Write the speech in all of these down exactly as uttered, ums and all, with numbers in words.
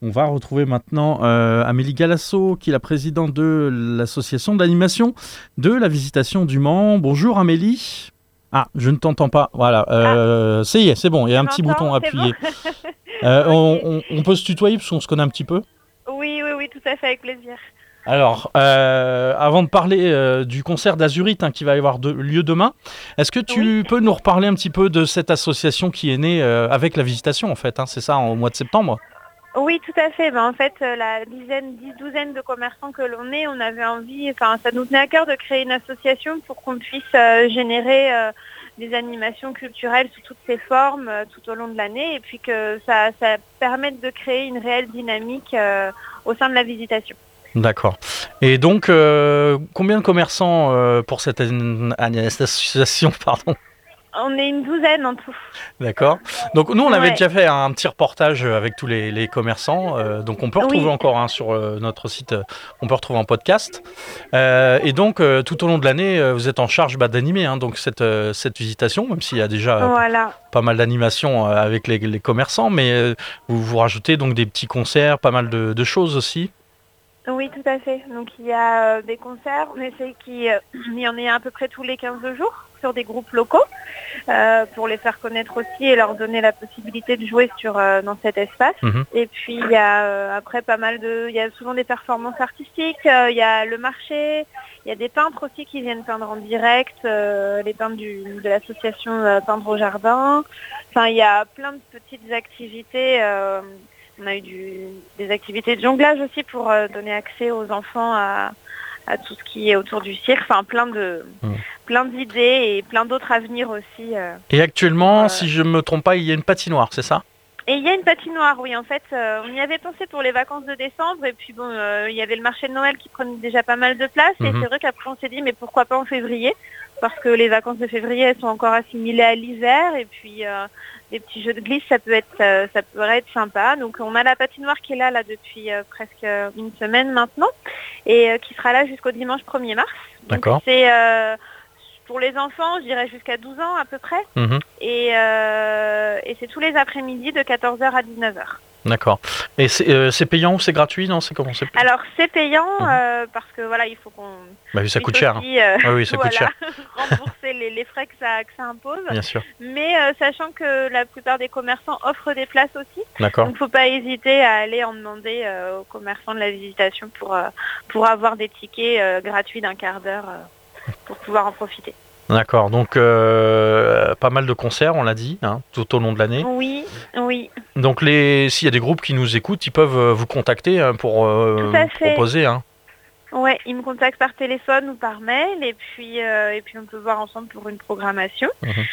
On va retrouver maintenant euh, Amélie Galasso, qui est la présidente de l'association d'animation de la Visitation du Mans. Bonjour Amélie. Ah, je ne t'entends pas. Voilà, euh, Ah, ça y est, c'est bon, il y a un petit bouton à c'est bon. appuyer. Euh, on, Ok. on, on peut se tutoyer parce qu'on se connaît un petit peu. Oui, oui, oui, tout à fait, avec plaisir. Alors, euh, avant de parler euh, du concert d'Azurite hein, qui va y avoir de, lieu demain, est-ce que Oui, tu peux nous reparler un petit peu de cette association qui est née euh, avec la Visitation en fait, hein, c'est ça, au mois de septembre? oui, tout à fait. Ben, en fait, euh, la dizaine, dix, douzaine de commerçants que l'on est, on avait envie, enfin, ça nous tenait à cœur de créer une association pour qu'on puisse euh, générer euh, des animations culturelles sous toutes ses formes euh, tout au long de l'année et puis que ça, ça permette de créer une réelle dynamique euh, au sein de la Visitation. D'accord. Et donc, euh, combien de commerçants euh, pour cette an- an- association, pardon? On est une douzaine en tout. D'accord. Donc nous, on avait Ouais. déjà fait un petit reportage avec tous les, les commerçants. euh, donc on peut retrouver Oui, encore hein, sur euh, notre site, euh, on peut retrouver en podcast. Euh, et donc euh, tout au long de l'année, euh, vous êtes en charge bah, d'animer hein, donc cette, euh, cette visitation, même s'il y a déjà euh, p- voilà. pas mal d'animations euh, avec les, les commerçants, mais euh, vous vous rajoutez donc des petits concerts, pas mal de, de choses aussi. Oui, tout à fait. Donc il y a euh, des concerts, on essaie qu'il y en ait à peu près tous les quinze jours sur des groupes locaux euh, pour les faire connaître aussi et leur donner la possibilité de jouer sur, euh, dans cet espace. Mhm. Et puis il y a euh, après pas mal de... Il y a souvent des performances artistiques, euh, il y a le marché, il y a des peintres aussi qui viennent peindre en direct, euh, les peintres du, de l'association euh, Peindre au Jardin. Enfin, il y a plein de petites activités. Euh, On a eu du, des activités de jonglage aussi pour euh, donner accès aux enfants à, à tout ce qui est autour du cirque. Enfin, plein de, Mhm. plein d'idées et plein d'autres à venir aussi. euh, Et pour, actuellement, euh, si je ne me trompe pas, il y a une patinoire, c'est ça? Et il y a une patinoire, oui. En fait, euh, on y avait pensé pour les vacances de décembre. Et puis, bon, euh, il y avait le marché de Noël qui prenait déjà pas mal de place. Et Mhm. c'est vrai qu'après, on s'est dit, mais pourquoi pas en février? Parce que les vacances de février, elles sont encore assimilées à l'hiver. Et puis, euh, des petits jeux de glisse, ça peut être, euh, ça pourrait être sympa. Donc, on a la patinoire qui est là, là depuis euh, presque une semaine maintenant. Et euh, qui sera là jusqu'au dimanche premier mars. Donc, D'accord. c'est euh, pour les enfants, je dirais jusqu'à douze ans à peu près. Mhm. Et, euh, et c'est tous les après-midi de quatorze heures à dix-neuf heures. D'accord. Et c'est euh, c'est payant ou c'est gratuit? Non, c'est comment c'est payant? Alors c'est payant Mhm. euh, parce que voilà, il faut qu'on Bah oui, ça puisse coûte cher. Hein. aussi euh, Ah oui, ça coûte voilà, cher, rembourser les, les frais que ça, que ça impose. bien sûr. Mais euh, sachant que la plupart des commerçants offrent des places aussi, D'accord. donc faut pas hésiter à aller en demander euh, aux commerçants de la Visitation pour, euh, pour avoir des tickets euh, gratuits d'un quart d'heure euh, pour pouvoir en profiter. D'accord. Donc, euh, pas mal de concerts, on l'a dit, hein, tout au long de l'année. Oui, oui, Donc, les, s'il y a des groupes qui nous écoutent, ils peuvent euh, vous contacter hein, pour tout euh, à fait. proposer. Hein. Ouais, ils me contactent par téléphone ou par mail et puis euh, et puis on peut voir ensemble pour une programmation. Mhm.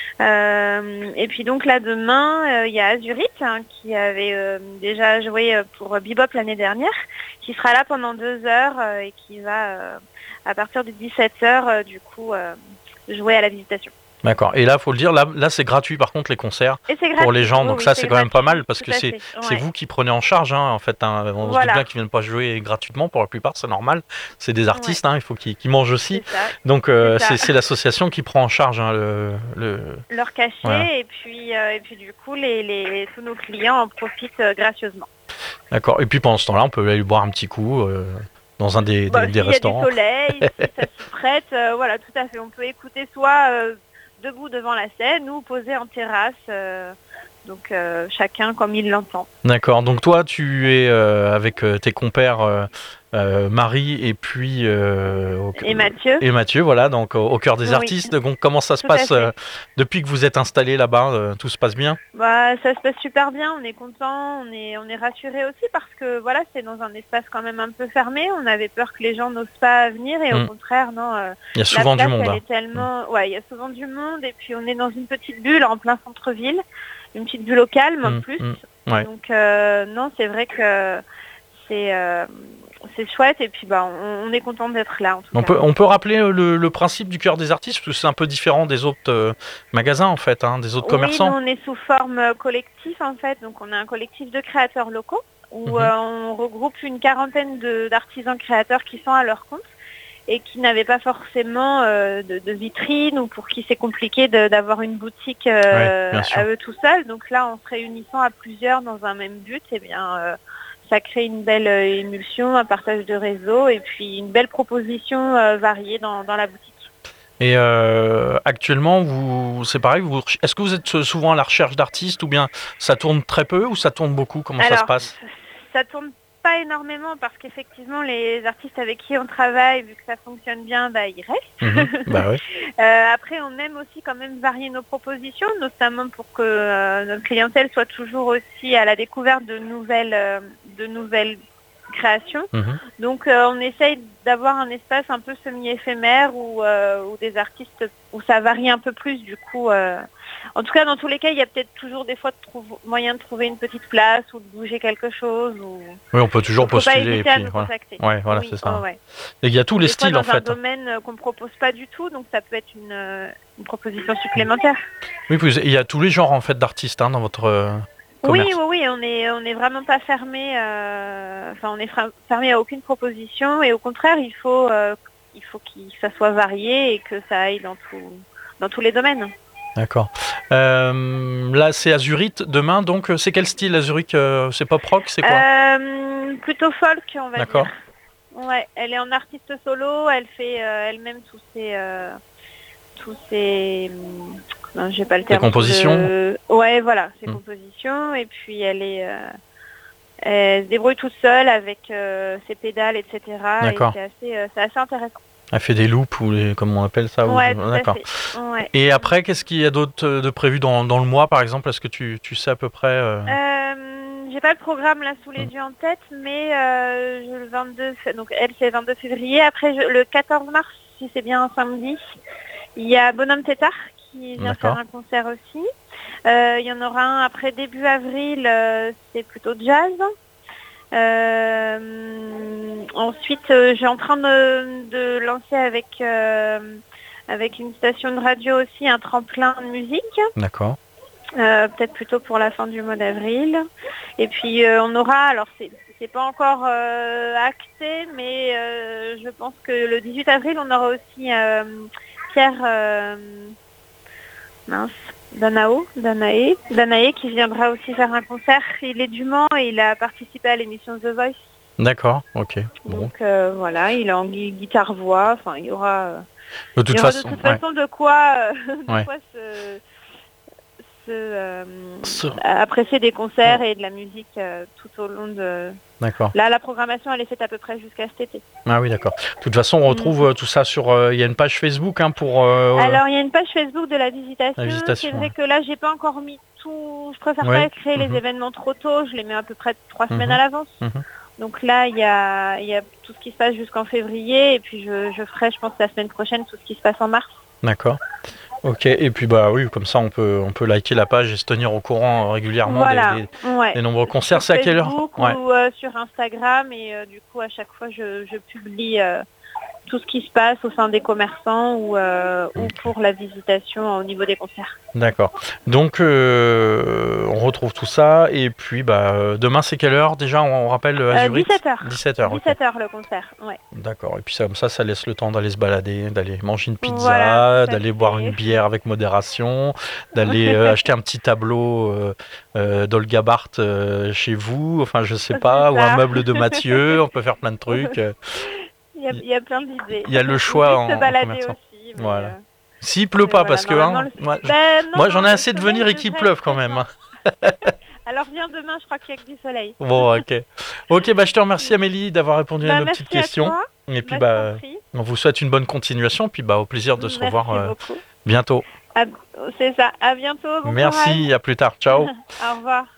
Euh, et puis donc là demain, euh, il y a Azurite hein, qui avait euh, déjà joué euh, pour Bebop l'année dernière, qui sera là pendant deux heures euh, et qui va euh, à partir de dix-sept heures euh, du coup euh, jouer à la Visitation. D'accord. Et là, faut le dire, là, là c'est gratuit par contre les concerts Et c'est pour les gratuit. gens. Oui, Donc oui, ça, c'est c'est quand même pas mal gratuit. parce Tout que à c'est fait. c'est Ouais. vous qui prenez en charge. Hein, en fait, hein. On se doute bien Voilà. qu'ils viennent pas jouer gratuitement pour la plupart, c'est normal. C'est des Ouais. artistes, hein, il faut qu'ils qu'ils mangent aussi. C'est ça. Donc C'est euh, ça. c'est c'est l'association qui prend en charge hein, le, le Leur voilà. cachet et puis euh, et puis du coup les, les tous nos clients en profitent euh, gracieusement. D'accord. Et puis pendant ce temps-là, on peut aller boire un petit coup euh, dans un des, des, Bah, des s'il y a du restaurants. soleil, si ça se prête, euh, voilà, tout à fait. On peut écouter soit euh, debout devant la scène ou posé en terrasse, euh, donc euh, chacun comme il l'entend. D'accord. Donc toi, tu es euh, avec euh, tes compères euh, euh, Marie et puis euh, au- Et Mathieu? et Mathieu, voilà, donc au, au cœur des Oui, artistes. Donc comment ça se tout à passe euh, fait. depuis que vous êtes installé là-bas euh, tout se passe bien? Bah, ça se passe super bien, on est content, on est, on est rassuré aussi parce que voilà, c'est dans un espace quand même un peu fermé. On avait peur que les gens n'osent pas venir et au Mm. contraire, non. euh, Il y a la souvent du place, monde. elle Hein. est tellement, ouais, il y a souvent du monde et puis on est dans une petite bulle en plein centre-ville, une petite bulle au calme en Mm, plus. mm. Ouais. Donc euh, non, c'est vrai que c'est euh, c'est chouette et puis bah on, on est content d'être là en tout On cas. peut, on peut rappeler le, le principe du cœur des artistes, parce que c'est un peu différent des autres euh, magasins, en fait, hein, des autres Oui, nous commerçants. on est sous forme euh, collectif en fait, donc on a un collectif de créateurs locaux où Mhm. euh, on regroupe une quarantaine de- d'artisans créateurs qui sont à leur compte et qui n'avaient pas forcément euh, de, de vitrine ou pour qui c'est compliqué de- d'avoir une boutique Ouais, euh, bien sûr. à eux tout seuls. Donc là, en se réunissant à plusieurs dans un même but, eh bien, euh, ça crée une belle euh, émulsion, un partage de réseau et puis une belle proposition euh, variée dans, dans la boutique. Et euh, actuellement, vous, c'est pareil, vous, est-ce que vous êtes souvent à la recherche d'artistes ou bien ça tourne très peu ou ça tourne beaucoup? Comment Alors, ça se passe? Ça tourne pas énormément parce qu'effectivement les artistes avec qui on travaille, vu que ça fonctionne bien, bah, ils restent. Mmh, bah oui. euh, après, on aime aussi quand même varier nos propositions, notamment pour que euh, notre clientèle soit toujours aussi à la découverte de nouvelles, euh, de nouvelles créations. Mmh. Donc euh, on essaye d'avoir un espace un peu semi-éphémère où, euh, où des artistes, où ça varie un peu plus du coup. Euh, en tout cas, dans tous les cas, il y a peut-être toujours des fois de trouv- moyen de trouver une petite place ou de bouger quelque chose. Ou... Oui, on peut toujours Donc, faut pas postuler. Et hésiter à puis, nous voilà. contacter. Ouais, voilà, Oui, c'est ça. oh, ouais. Et il y a tous les Des fois, styles dans en fait. un domaine euh, qu'on ne propose pas du tout, donc ça peut être une, euh, une proposition supplémentaire. Oui, puis il y a tous les genres en fait d'artistes hein, dans votre euh, commerce. Oui, oui, oui, on est, on est vraiment pas fermé. Euh, enfin, on est fra- fermé à aucune proposition et au contraire, il faut, euh, il faut que ça soit varié et que ça aille dans tout, dans tous les domaines. D'accord. Euh, là, c'est Azurite demain, donc euh, c'est quel style Azurite euh, C'est pop rock, c'est quoi? Euh, plutôt folk, on va D'accord. dire. Ouais, elle est en artiste solo, elle fait euh, elle-même tous ses, euh, tous ses, non, j'ai pas le terme. Les compositions. De... Ouais, voilà, ses Mm. compositions. Et puis elle est, euh, elle se débrouille toute seule avec euh, ses pédales, et cetera. D'accord. Et c'est assez, euh, c'est assez intéressant. Elle fait des loops ou les, comment on appelle ça ou- Ouais, tout à D'accord. fait. Ouais. Et après, qu'est-ce qu'il y a d'autre de prévu dans, dans le mois, par exemple? Est-ce que tu, tu sais à peu près euh... Euh, j'ai pas le programme là sous les Mm. yeux en tête, mais euh, je, le vingt-deux, f- donc elle c'est le vingt-deux février. Après je- le quatorze mars, si c'est bien un samedi, il y a Bonhomme Tétard qui vient D'accord. faire un concert aussi. Euh, il y en aura un après début avril, euh, c'est plutôt jazz. Euh, ensuite, euh, j'ai en train de, de lancer avec euh, avec une station de radio aussi un tremplin de musique. D'accord. Euh, peut-être plutôt pour la fin du mois d'avril. Et puis euh, on aura, alors c'est c'est pas encore euh, acté, mais euh, je pense que le dix-huit avril, on aura aussi euh, Pierre euh, mince, Danao, Danae, Danae qui viendra aussi faire un concert. Il est du Mans et il a participé à l'émission The Voice. D'accord, ok. Bon. Donc euh, voilà, il est en gui- guitare-voix. Enfin, il y aura, euh, De il toute y aura façon, de toute ouais. façon de quoi, euh, de Ouais. quoi se, se, euh, Ce- apprécier des concerts et de la musique euh, tout au long de... D'accord. Là, la programmation, elle est faite à peu près jusqu'à cet été. Ah oui, d'accord. De toute façon, on retrouve euh, tout ça sur. euh, Il y a une page Facebook hein, pour. euh, Alors, il y a une page Facebook de la visitation. La visitation, C'est vrai ouais. que là, j'ai pas encore mis tout... Je préfère Ouais. pas créer Mhm. les événements trop tôt. Je les mets à peu près trois Mhm. semaines à l'avance. Mhm. Donc là, il y a, il y a tout ce qui se passe jusqu'en février. Et puis, je, je ferai, je pense, la semaine prochaine, tout ce qui se passe en mars. D'accord. Ok. Et puis bah oui, comme ça, on peut on peut liker la page et se tenir au courant euh, régulièrement Voilà. des, des- Ouais. des nombreux concerts. Sur C'est à quelle heure? Facebook Ouais. ou euh, sur Instagram. Et euh, du coup, à chaque fois, je, je publie euh, tout ce qui se passe au sein des commerçants ou, euh, ou pour la visitation au niveau des concerts. D'accord. Donc euh, on retrouve tout ça et puis bah euh, demain c'est quelle heure déjà? On, on rappelle euh, Euh, Azurite. dix-sept heures. dix-sept heures. ok. dix-sept heures le concert, ouais. D'accord. Et puis ça, comme ça, ça laisse le temps d'aller se balader, d'aller manger une pizza, Voilà, tout à d'aller fait. boire une bière avec modération, d'aller euh, acheter un petit tableau euh, euh, d'Olga Barthes euh, chez vous, enfin je sais C'est pas, ou un ça. meuble de Mathieu, on peut faire plein de trucs. euh. Il y a, il y a plein d'idées. Il y a le Ou choix juste en- se en balader commerçant. aussi. mais, Voilà. euh, S'il pleut mais pas, voilà, parce que normalement, hein, le- moi, Ben, non, moi, j'en ai non, le assez de soleil venir et qu'il devrait pleuve être quand même. hein. présent. Alors viens demain, je crois qu'il y a que du soleil. Bon, ok. Ok, bah je te remercie Amélie d'avoir répondu Bah, à nos merci petites questions. à toi. Et puis Bah, je bah, t'en prie. on vous souhaite une bonne continuation, puis bah au plaisir de se Merci revoir euh, beaucoup. bientôt. À- C'est ça. À bientôt. Bon Merci, à plus tard. Ciao. courage. Au revoir.